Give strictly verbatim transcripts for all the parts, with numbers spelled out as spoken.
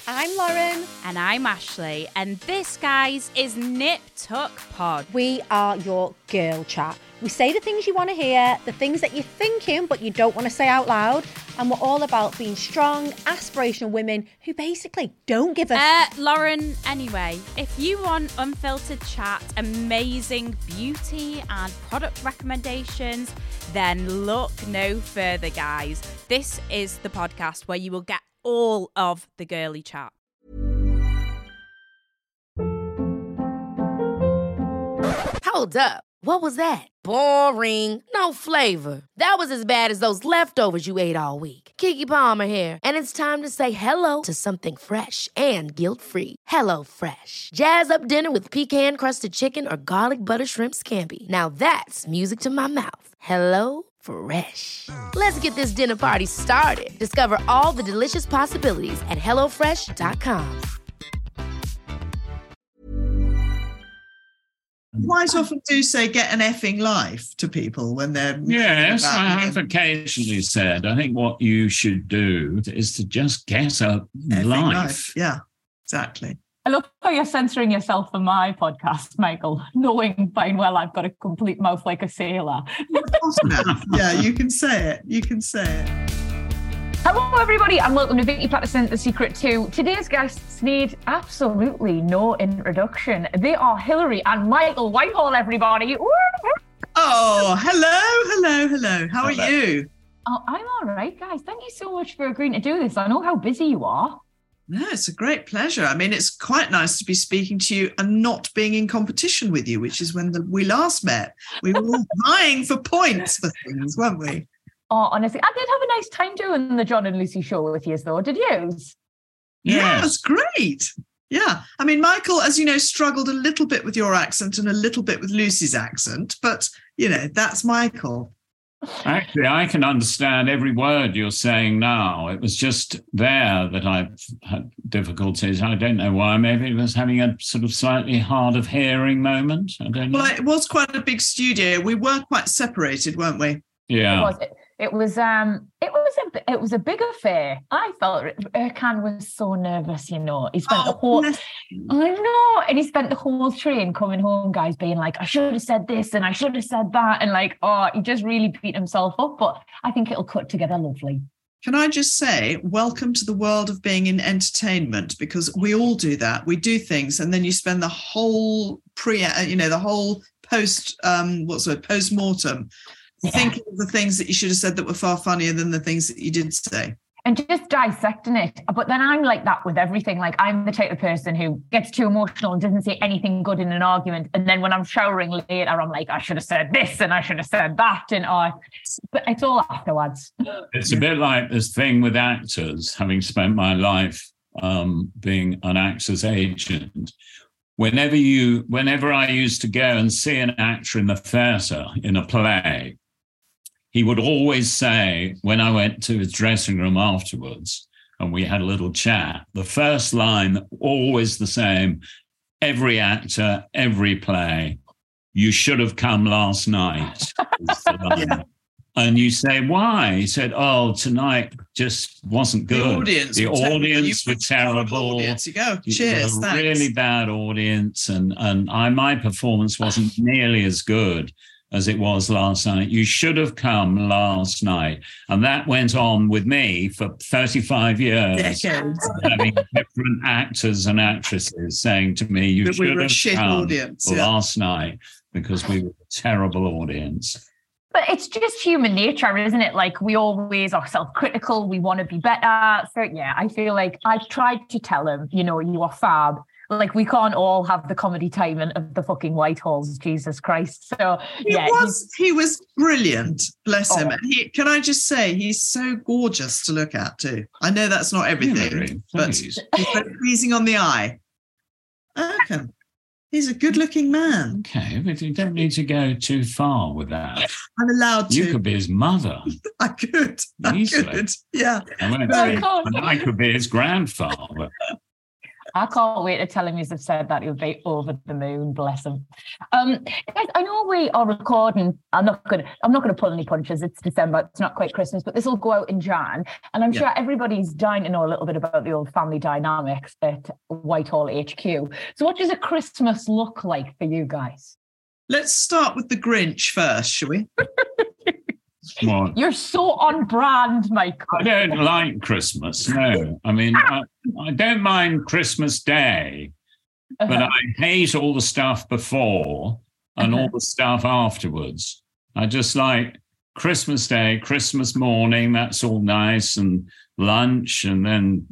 I'm Lauren. And I'm Ashley. And this, guys, is Nip Tuck Pod. We are your girl chat. We say the things you want to hear, the things that you're thinking but you don't want to say out loud. And we're all about being strong, aspirational women who basically don't give a... Uh, Lauren, anyway, if you want unfiltered chat, amazing beauty and product recommendations, then look no further, guys. This is the podcast where you will get all of the girly chat. Hold up. What was that? Boring. No flavor. That was as bad as those leftovers you ate all week. Keke Palmer here, and it's time to say hello to something fresh and guilt-free. Hello Fresh. Jazz up dinner with pecan-crusted chicken or garlic butter shrimp scampi. Now that's music to my mouth. Hello Fresh. Let's get this dinner party started. Discover all the delicious possibilities at hello fresh dot com. Quite often do say get an effing life to people when they're... Yes, I have occasionally said, I think what you should do is to just get a life. life. Yeah, exactly. I love how you're censoring yourself for my podcast, Michael, knowing fine well I've got a complete mouth like a sailor. Yeah, you can say it. You can say it. Hello, everybody, and welcome to Vicky Patterson, The Secret to. Today's guests need absolutely no introduction. They are Hillary and Michael Whitehall, everybody. Oh, hello, hello, hello. How are Hello. you? Oh, I'm all right, guys. Thank you so much for agreeing to do this. I know how busy you are. No, it's a great pleasure. I mean, it's quite nice to be speaking to you and not being in competition with you, which is when the, we last met. We were all vying for points for things, weren't we? Oh, honestly, I did have a nice time doing the John and Lucy show with you, though. Did you? Yeah, it was great. Yeah. I mean, Michael, as you know, struggled a little bit with your accent and a little bit with Lucy's accent, but, you know, that's Michael. Actually, I can understand every word you're saying now. It was just there that I've had difficulties. I don't know why. Maybe it was having a sort of slightly hard of hearing moment. I don't know. Well, it was quite a big studio. We were quite separated, weren't we? Yeah. It was. It, it was. Um. It was a. It was a big affair. I felt Erkan was so nervous. You know, he spent Oh, the whole. bless I know, and he spent the whole train coming home, guys, being like, "I should have said this and I should have said that," and like, oh, he just really beat himself up. But I think it'll cut together lovely. Can I just say, welcome to the world of being in entertainment, because we all do that. We do things, and then you spend the whole pre, you know, the whole post, um, what's it, post-mortem, Yeah. thinking of the things that you should have said that were far funnier than the things that you did say. And just dissecting it. But then I'm like that with everything. Like, I'm the type of person who gets too emotional and doesn't say anything good in an argument. And then when I'm showering later, I'm like, I should have said this and I should have said that. And I, but it's all afterwards. It's a bit like this thing with actors, having spent my life um, being an actor's agent. Whenever you, whenever I used to go and see an actor in the theatre in a play, he would always say, when I went to his dressing room afterwards and we had a little chat, the first line, always the same, every actor, every play, you should have come last night. is the line. Yeah. And you say, why? He said, oh, tonight just wasn't good. The audience, the were terrible. audience You- were terrible. Audience, you go. You Cheers. were a Thanks. really bad audience, and and I my performance wasn't nearly as good as it was last night. You should have come last night. And that went on with me for thirty-five years. Decades. Having different actors and actresses saying to me, you That we should were a have shit come audience, yeah. last night because we were a terrible audience. But it's just human nature, isn't it? Like, we always are self-critical. We want to be better. So, yeah, I feel like I've tried to tell him, you know, you are fab. Like, we can't all have the comedy timing of the fucking Whitehalls, Jesus Christ. So, He yeah. was he was brilliant, bless him. Oh. And he, can I just say, he's so gorgeous to look at too. I know that's not everything, Really? but Please. he's very pleasing on the eye. Okay. He's a good-looking man. Okay, but you don't need to go too far with that. I'm allowed to. You could be his mother. I could. I Easily. could. Yeah. I won't No, say, I can't. and I could be his grandfather. I can't wait to tell him you've said that. He'll be over the moon, bless him. Um, guys, I know we are recording. I'm not gonna. I'm not gonna pull any punches. It's December. It's not quite Christmas, but this will go out in Jan, and I'm yeah. sure everybody's dying to know a little bit about the old family dynamics at Whitehall H Q. So, what does a Christmas look like for you guys? Let's start with the Grinch first, shall we? What? You're so on brand, Michael. I don't like Christmas. No, I mean, I, I don't mind Christmas Day, uh-huh. but I hate all the stuff before and uh-huh. all the stuff afterwards. I just like Christmas Day, Christmas morning. That's all nice, and lunch, and then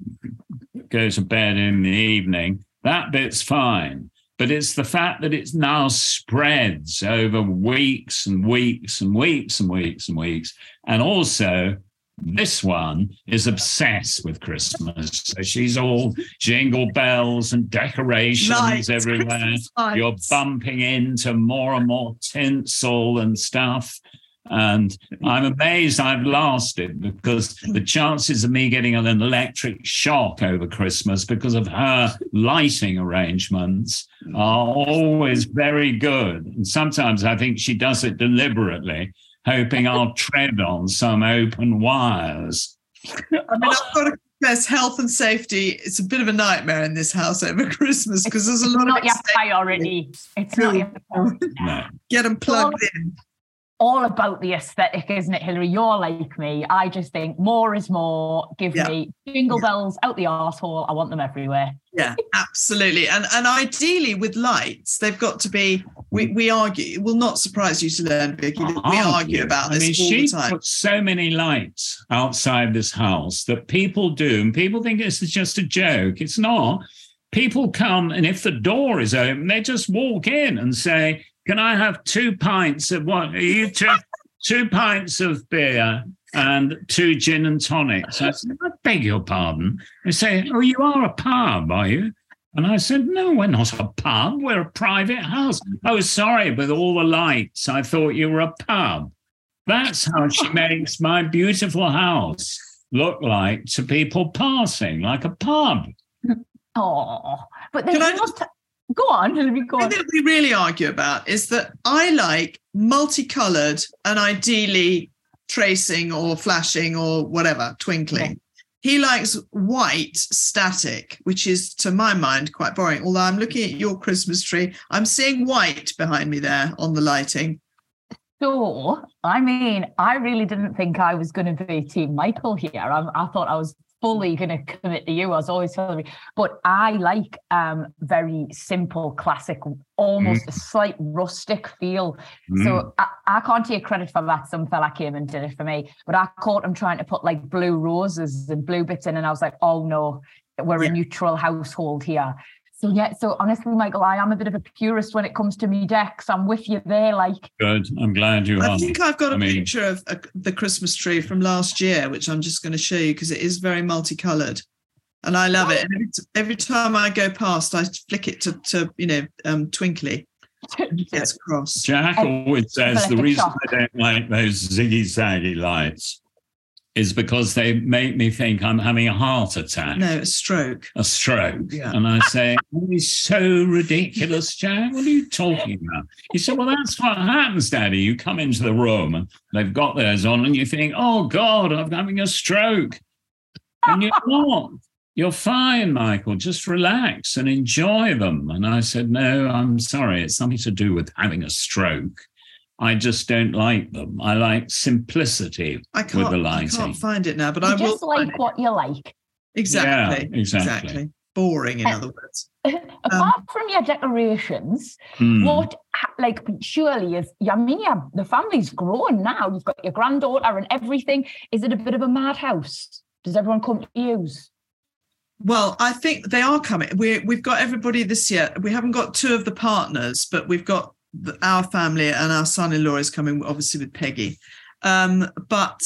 go to bed in the evening. That bit's fine. But it's the fact that it now spreads over weeks and weeks and weeks and weeks and weeks. And also, this one is obsessed with Christmas. So she's all jingle bells and decorations lights, everywhere. You're bumping into more and more tinsel and stuff. And I'm amazed I've lasted, because the chances of me getting an electric shock over Christmas because of her lighting arrangements are always very good. And sometimes I think she does it deliberately, hoping I'll tread on some open wires. I mean, I've got to confess, health and safety, it's a bit of a nightmare in this house over Christmas, because there's a lot not of... It's not your priority. It's not your priority. No. Get them plugged in. All about the aesthetic, isn't it, Hilary? You're like me. I just think more is more. Give yeah. me jingle yeah. bells out the arsehole. I want them everywhere. Yeah, absolutely. And and ideally with lights, they've got to be, we, we argue, it will not surprise you to learn, Vicky, that we argue about this I mean, all she the time. Puts so many lights outside this house that people do, and people think this is just a joke. It's not. People come, and if the door is open, they just walk in and say, can I have two pints of what? Are you two, two pints of beer and two gin and tonics? I said, I beg your pardon. They say, oh, you are a pub, are you? And I said, no, we're not a pub. We're a private house. Oh, sorry, with all the lights, I thought you were a pub. That's how she makes my beautiful house look like to people passing, like a pub. Oh, but then you must... Go on, Hilary, go on. The thing that we really argue about is that I like multicoloured and ideally tracing or flashing or whatever, twinkling. Yeah. He likes white static, which is, to my mind, quite boring. Although I'm looking at your Christmas tree, I'm seeing white behind me there on the lighting. So, I mean, I really didn't think I was going to be Team Michael here. I, I thought I was fully going to commit to you, as always, Hilary. But I like um, very simple, classic, almost mm. a slight rustic feel. Mm. So I, I can't take credit for that. Some fella came and did it for me. But I caught him trying to put like blue roses and blue bits in, and I was like, oh no, we're yeah. a neutral household here. So yeah, so honestly, Michael, I am a bit of a purist when it comes to me decks. I'm with you there, like. Good, I'm glad you are. I think I've got a I mean... picture of a, the Christmas tree from last year, which I'm just going to show you because it is very multicoloured, and I love oh. it. And every, every time I go past, I flick it to, to you know, um, twinkly. It gets across. Jack always says the reason I don't like those ziggy zaggy lights is because they make me think I'm having a heart attack. No, a stroke. A stroke. Yeah. And I say, oh, it's so ridiculous, Jack. What are you talking about? He said, well, that's what happens, Daddy. You come into the room and they've got theirs on and you think, oh, God, I'm having a stroke. And you're not. You're fine, Michael. Just relax and enjoy them. And I said, no, I'm sorry. It's nothing to do with having a stroke. I just don't like them. I like simplicity I can't, with the lighting. I can't find it now, but you I will just like what you like. Exactly. Yeah, exactly. exactly. Boring, in uh, other words. Apart um, from your decorations, hmm. what, like, surely is, I mean, yeah, the family's growing now. You've got your granddaughter and everything. Is it a bit of a madhouse? Does everyone come to use? Well, I think they are coming. We we've got everybody this year. We haven't got two of the partners, but we've got our family, and our son-in-law is coming, obviously, with Peggy. Um, but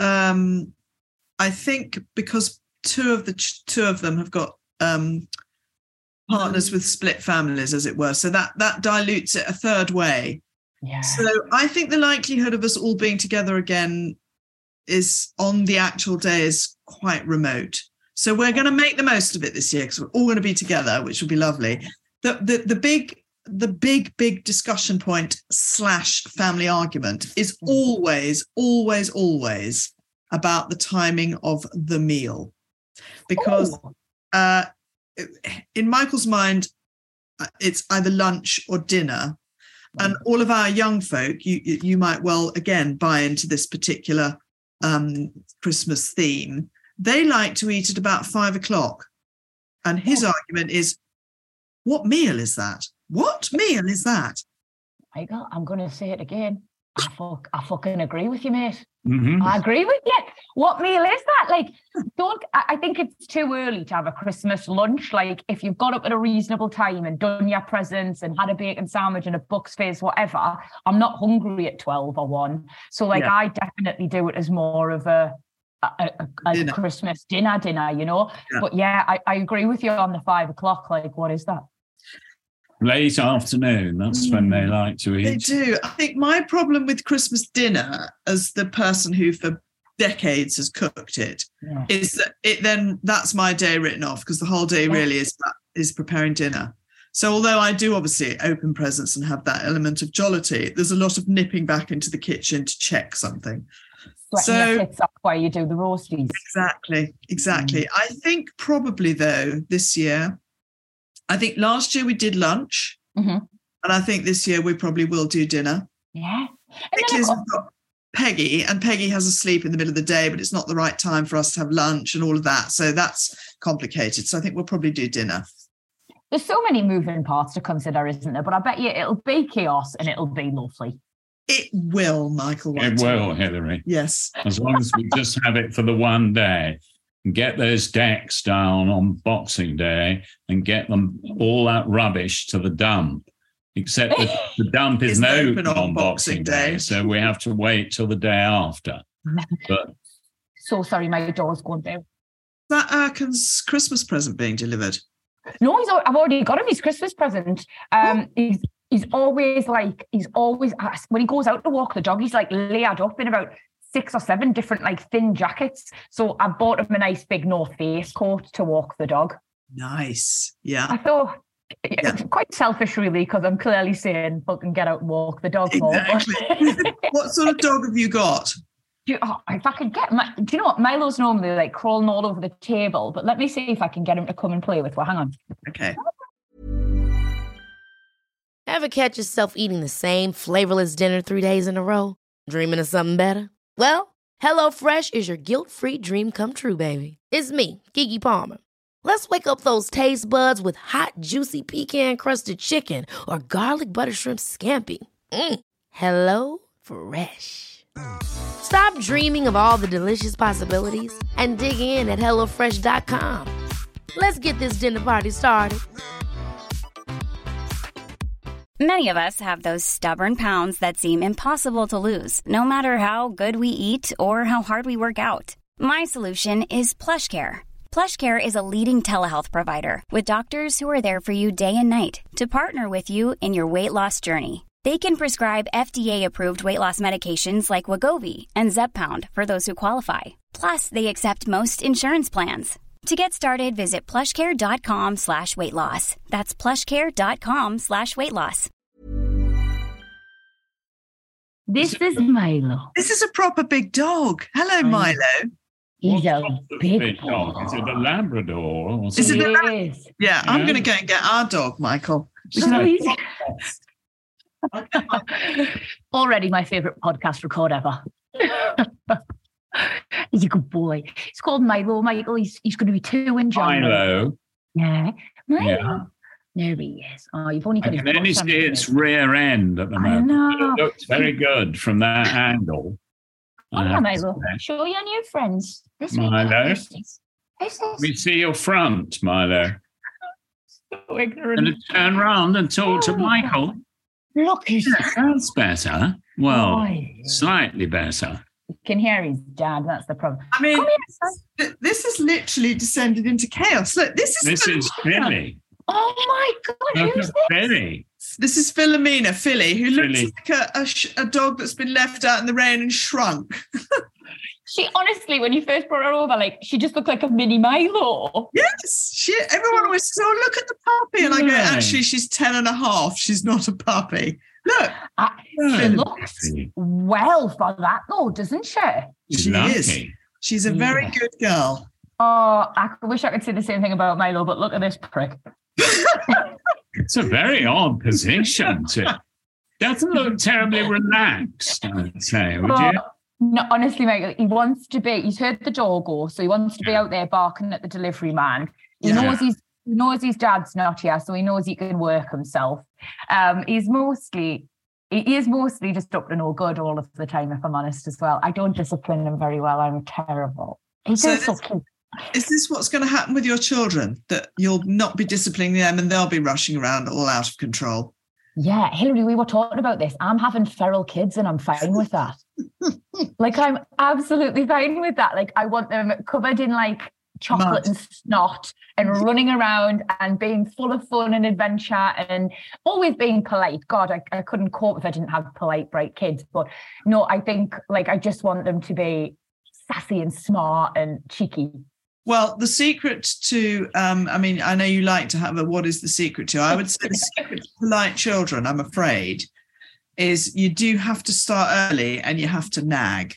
um, I think because two of the two of them have got um, partners with split families, as it were, so that that dilutes it a third way. Yeah. So I think the likelihood of us all being together again is on the actual day is quite remote. So we're going to make the most of it this year because we're all going to be together, which will be lovely. The, the, the big, the big, big discussion point slash family argument is always, always, always about the timing of the meal. Because Oh. uh, in Michael's mind, it's either lunch or dinner. And all of our young folk, you you might well, again, buy into this particular um, Christmas theme. They like to eat at about five o'clock. And his Oh. argument is, what meal is that? What meal is that? Michael, I'm going to say it again. I, fuck, I fucking agree with you, mate. Mhm. I agree with you. What meal is that? Like, don't, I I think it's too early to have a Christmas lunch. Like, if you've got up at a reasonable time and done your presents and had a bacon sandwich and a Bucks Fizz, whatever, I'm not hungry at twelve or one. So, like, Yeah. I definitely do it as more of a, a, a, a Dinner. Christmas dinner, dinner, you know? Yeah. But yeah, I, I agree with you on the five o'clock. Like, what is that? Late afternoon, that's when they like to They eat. do. I think my problem with Christmas dinner, as the person who for decades has cooked it, Yeah. is that it then that's my day written off because the whole day Yeah. really is is preparing dinner. So although I do obviously open presents and have that element of jollity, there's a lot of nipping back into the kitchen to check something. Sweating So- your tits off while you do the roasties. Exactly, exactly. I think probably though this year, I think last year we did lunch, Mhm. and I think this year we probably will do dinner. Yeah. And then Because I've we've got Peggy, and Peggy has a sleep in the middle of the day, but it's not the right time for us to have lunch and all of that. So that's complicated. So I think we'll probably do dinner. There's so many moving parts to consider, isn't there? But I bet you it'll be chaos and it'll be lovely. It will, Michael. It White. will, Hillary. Yes. As long as we just have it for the one day and get those decks down on Boxing Day and get them all that rubbish to the dump. Except that the dump is Isn't no open on on Boxing Boxing Day, Day. so we have to wait till the day after. But So sorry, my door's going down. Is that Arkin's Christmas present being delivered? No, he's. al- I've already got him his Christmas present. Um, he's he's always like he's always when he goes out to walk the dog, he's like layered up in about six or seven different like thin jackets. So I bought him a nice big North Face coat to walk the dog. Nice. Yeah. I thought. Yeah. It's quite selfish, really, because I'm clearly saying fucking get out and walk the dog more. Exactly. What sort of dog have you got? Do you- oh, if I could get my, do you know what? Milo's normally like crawling all over the table, but let me see if I can get him to come and play with. Well, hang on. Okay. Ever catch yourself eating the same flavorless dinner three days in a row? Dreaming of something better? Well, HelloFresh is your guilt-free dream come true, baby. It's me, Keke Palmer. Let's wake up those taste buds with hot, juicy pecan-crusted chicken or garlic butter shrimp scampi. Mm. Hello Fresh. Stop dreaming of all the delicious possibilities and dig in at hello fresh dot com. Let's get this dinner party started. Many of us have those stubborn pounds that seem impossible to lose, no matter how good we eat or how hard we work out. My solution is PlushCare. PlushCare is a leading telehealth provider with doctors who are there for you day and night to partner with you in your weight loss journey. They can prescribe F D A-approved weight loss medications like Wegovy and Zepbound for those who qualify. Plus, they accept most insurance plans. To get started, visit plushcare.com slash weight loss. That's plushcare.com slash weight loss. This is Milo. This is a proper big dog. Hello, Milo. He's a What's the big dog? Is it a Labrador? Or Is it something? a- He is. Yeah, I'm Yeah. going to go and get our dog, Michael. So he's- Already my favourite podcast record ever. He's a good boy. He's called Milo. Michael, he's, he's going to be two in January. Milo. Yeah. Milo. Yeah. There he is. Oh, you've only I got his can only bottom see in its it. rear end at the I moment. know. It looks very good from that angle. Oh, I yeah, have to Milo. say. Show your new friends. This way. Milo. This is- This is We see your front, Milo. so ignorant. Going to turn round and talk to Oh. Michael. Look, he's That's better. Well, Boy. slightly better. You can hear his dad. That's the problem. I mean, Come here, son. th- this has literally descended into chaos. Look, this is This is Billy. Oh my God, Look who's at this? Philly. This is Philomena, Philly, who looks Philly. like a, a, sh- a dog that's been left out in the rain and shrunk. She honestly, when you first brought her over, like she just looked like a mini Milo. Yes, she. Everyone always says, "Oh, look at the puppy," and I go, Right. "Actually, she's ten and a half. She's not a puppy. Look, Uh, she Philly. looks well for that though, doesn't she? She's she lucky. is. She's a very Yeah. good girl." Oh, I wish I could say the same thing about Milo, but look at this prick. It's a very odd position. To, doesn't look terribly relaxed, I would say, would you? But, no, honestly, Michael, he wants to be, he's heard the door go, so he wants to be out there barking at the delivery man. He Yeah. knows he's he knows his dad's not here, so he knows he can work himself. Um, he's mostly, he is mostly just up to no good all of the time, if I'm honest as well. I don't discipline him very well. I'm terrible. He So does so this- cute. Is this what's going to happen with your children? That you'll not be disciplining them and they'll be rushing around all out of control? Yeah, Hillary, we were talking about this. I'm having feral kids and I'm fine with that. Like, I'm absolutely fine with that. Like, I want them covered in like chocolate Mud. and snot and running around and being full of fun and adventure and always being polite. God, I, I couldn't cope if I didn't have polite, bright kids. But no, I think like I just want them to be sassy and smart and cheeky. Well, the secret to, um, I mean, I know you like to have a what is the secret to? I would say the secret to polite children, I'm afraid, is you do have to start early and you have to nag.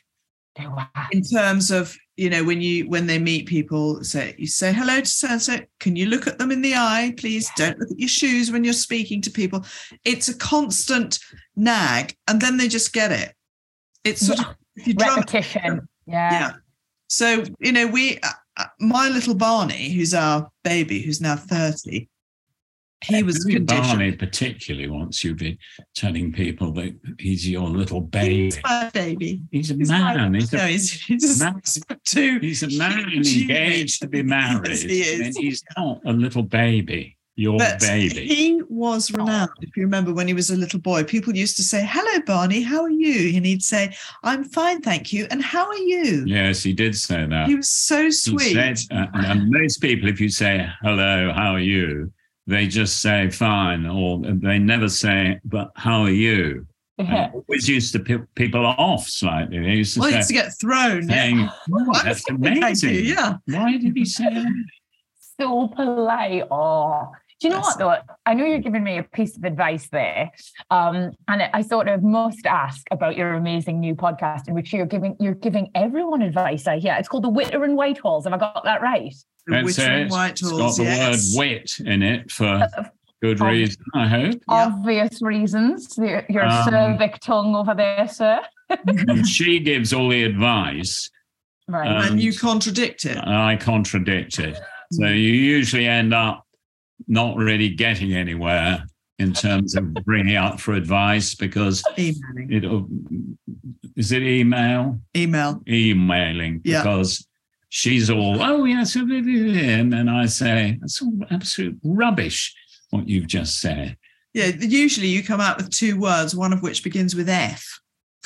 In terms of, you know, when you when they meet people, say you say hello to so-and-so, can you look at them in the eye, please? Don't look at your shoes when you're speaking to people. It's a constant nag, and then they just get it. It's sort of if you drum it- Repetition. Yeah. yeah. So, you know, we, uh, my little Barney, who's our baby, who's now thirty, he was Maybe conditioned. Barney particularly wants you to be telling people that he's your little baby. He's my baby. He's a He's man. my- He's no, a, he's, he's just man. too. he's a man Gee, engaged to be married. Yes, he is. And he's not a little baby. Your But baby. he was renowned. If you remember when he was a little boy, people used to say, "Hello, Barney, how are you?" And he'd say, "I'm fine, thank you. And how are you?" Yes, he did say that. He was so He sweet. said, uh, and most people, if you say, hello, how are you? They just say, fine, or they never say, but how are you? And it always used to piss people off slightly. They used to well, he say, used to get thrown. saying, Yeah. oh, I'm that's fine, thank you, amazing. yeah. Why did he say that? So polite. Oh, do you know Yes. what though? I know you're giving me a piece of advice there, um, and I sort of must ask about your amazing new podcast in which you're giving you're giving everyone advice. I hear it's called the Witter and Whitehalls. Have I got that right? The That's Witter it. and White It's got Halls, the yes. word wit in it for good Oh. reason, I hope. Yeah. Obvious reasons. Your, your Um, cervic tongue over there, sir. And she gives all the advice, Right. um, And you contradict it. and I contradict it. So you usually end up not really getting anywhere in terms of bringing up for advice because Emailing. it is it email Email. emailing Yeah. because she's all oh yes and then I say that's all absolute rubbish what you've just said. Yeah, usually you come out with two words, one of which begins with F.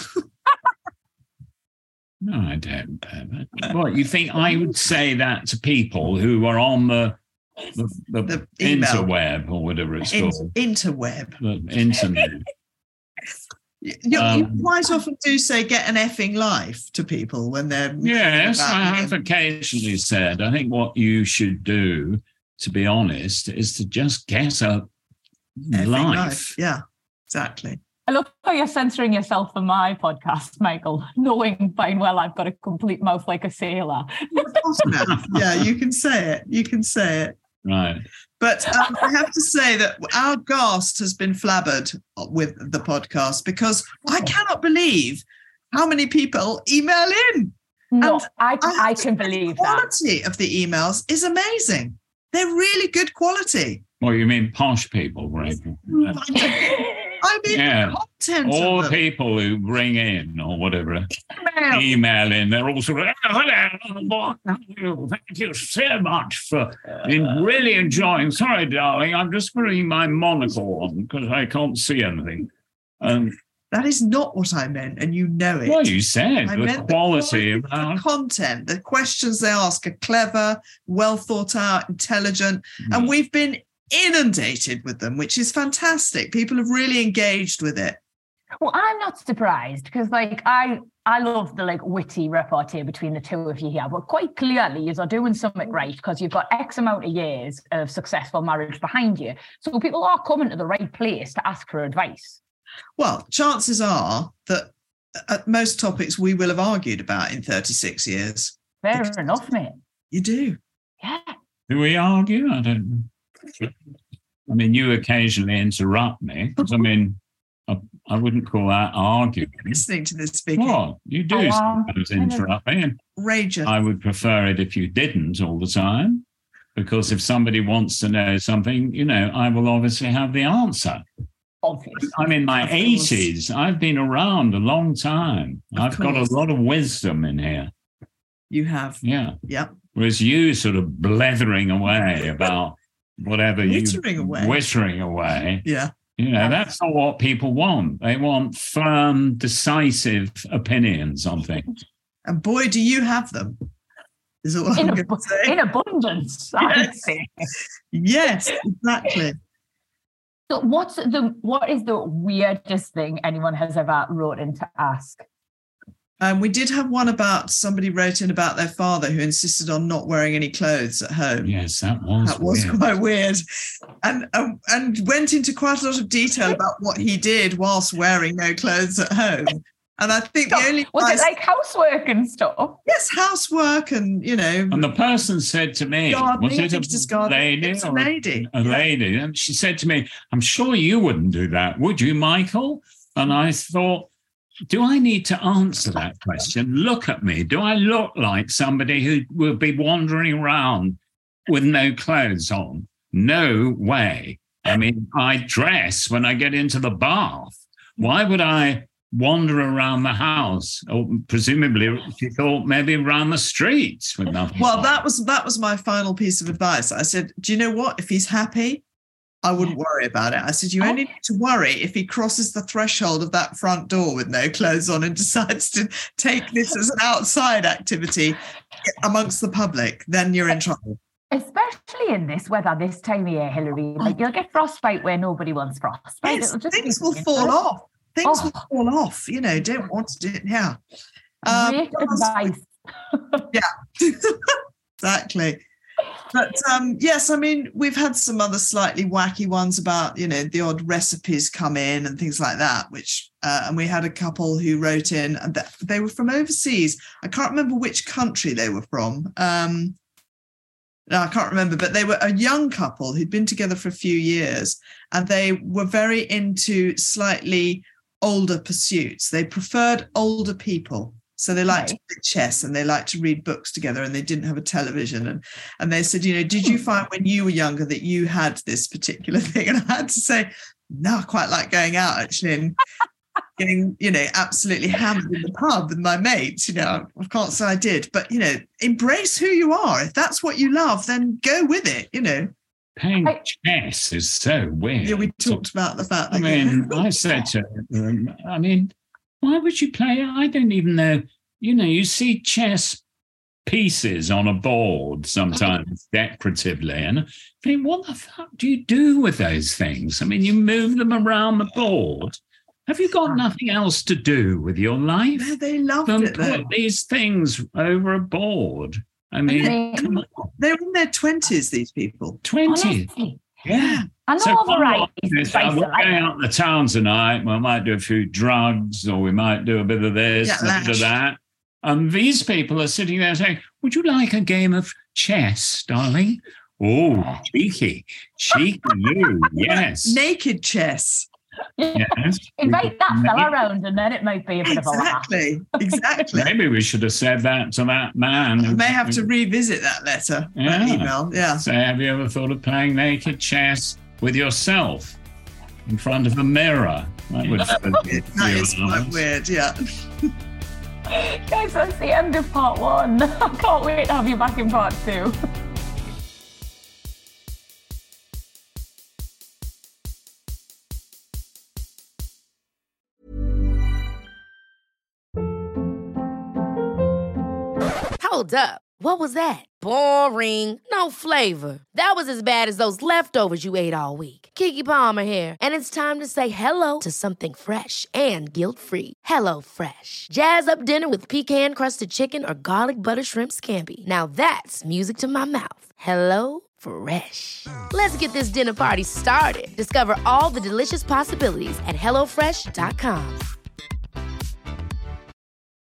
No, I don't. uh, What you think I would say that to people who are on the the, the, The email. interweb or whatever it's In- called, interweb. the internet. You, you Um, quite often do say "get an effing life" to people when they're Yes, about I you. have occasionally said. I think what you should do, to be honest, is to just get a Effing life. Yeah, exactly. I love how you're censoring yourself for my podcast, Michael, knowing fine well I've got a complete mouth like a sailor. Yeah, you can say it. You can say it. Right. But um, I have to say that our guest has been flabbered with the podcast because I cannot believe how many people email in. No, And I, I I have to can say believe the that. quality of the emails is amazing. They're really good quality. Well, you mean posh people, right? I mean, Yeah. the content All of the them. people who bring in or whatever, Email. email in, they're all sort of, oh, hello, thank you so much for in really enjoying. Sorry, darling, I'm just putting my monocle on because I can't see anything. Um, That is not what I meant, and you know it. well, you said I the meant quality of the, quality of the content, the questions they ask are clever, well thought out, intelligent, Hmm. and we've been inundated with them, which is fantastic. People have really engaged with it. Well, I'm not surprised because, like, I I love the like witty repartee between the two of you here, but quite clearly you are doing something right because you've got X amount of years of successful marriage behind you. So people are coming to the right place to ask for advice. Well, chances are that at most topics we will have argued about in thirty-six years. Fair enough, mate. You do. Yeah. Do we argue? I don't know. I mean, you occasionally interrupt me. I mean, I, I wouldn't call that arguing. Listening to this speaking. What? You do Oh, um, sometimes interrupt me. And Rager. I would prefer it if you didn't all the time, because if somebody wants to know something, you know, I will obviously have the answer. Obvious. I'm in my eighties. I've been around a long time. Of I've got course. a lot of wisdom in here. You have. Yeah. Yep. Whereas you sort of blethering away about whatever you... Wittering away. Wittering away. Yeah. You know, that's not what people want. They want firm, decisive opinions on things. And boy, do you have them. Is all In, I'm ab- going to say. in abundance, I would say. Yes, exactly. So what's the what is the weirdest thing anyone has ever wrote in to ask? Um, we did have one about somebody wrote in about their father who insisted on not wearing any clothes at home. Yes, that was That was weird. quite weird, and um, and went into quite a lot of detail about what he did whilst wearing no clothes at home. And I think the only Was it advice- like housework and stuff? yes, housework and you know, And the person said to me, gardening. was I it think it's a just gardening. lady? It's a or lady. A Yeah. lady. And she said to me, I'm sure you wouldn't do that, would you, Michael? And I thought, do I need to answer that question? Look at me. Do I look like somebody who will be wandering around with no clothes on? No way. I mean, I dress when I get into the bath. Why would I wander around the house? Or presumably, she thought maybe around the streets with nothing. Well, on. that was that was my final piece of advice. I said, do you know what? If he's happy, I wouldn't worry about it. I said, you only need to worry if he crosses the threshold of that front door with no clothes on and decides to take this as an outside activity amongst the public, then you're in trouble. Especially in this weather, this time of year, Hillary. Like you'll get frostbite where nobody wants frostbite. Yes, It'll just things be will winter. fall off. Things Oh. will fall off. You know, don't want to do it. Yeah. Um, Great advice. Exactly. But um, yes, I mean, we've had some other slightly wacky ones about, you know, the odd recipes come in and things like that, which, uh, and we had a couple who wrote in and th- they were from overseas. I can't remember which country they were from. Um, no, I can't remember, but they were a young couple who'd been together for a few years and they were very into slightly older pursuits. They preferred older people. So they liked Right. to play chess and they liked to read books together and they didn't have a television. And, and they said, you know, did you find when you were younger that you had this particular thing? And I had to say, no, I quite like going out actually and getting, you know, absolutely hammered in the pub with my mates. You know, I can't say I did, but, you know, embrace who you are. If that's what you love, then go with it, you know. Playing I- chess is so weird. Yeah, we talked about the fact I that mean, I said to them, I mean, why would you play? I don't even know. You know, you see chess pieces on a board sometimes decoratively, and I think, what the fuck do you do with those things? I mean, you move them around the board. Have you got nothing else to do with your life No, they loved than it though. put these things over a board? I mean, mean, come on, They're in their twenties, these people. twenty. honestly, Yeah. I know So all come varieties on, of we're spice going alike. out in the town tonight. We might do a few drugs, or we might do a bit of this, Yeah, a bit of lash. that. And these people are sitting there saying, "Would you like a game of chess, darling?" Oh, cheeky, cheeky, you, yes, Naked chess. yes. Invite that fella around and then it might be a bit of a laugh. Exactly. Exactly. Maybe we should have said that to that man. I may have to revisit that letter, that Yeah. email. Yeah. Say, have you ever thought of playing naked chess with yourself in front of a mirror? That would That is quite weird. Yeah. Guys, that's the end of part one. I can't wait to have you back in part two. Hold up. What was that? Boring. No flavor. That was as bad as those leftovers you ate all week. Keke Palmer here, and it's time to say hello to something fresh and guilt-free. Hello Fresh. Jazz up dinner with pecan-crusted chicken or garlic butter shrimp scampi. Now that's music to my mouth. Hello Fresh. Let's get this dinner party started. Discover all the delicious possibilities at hello fresh dot com.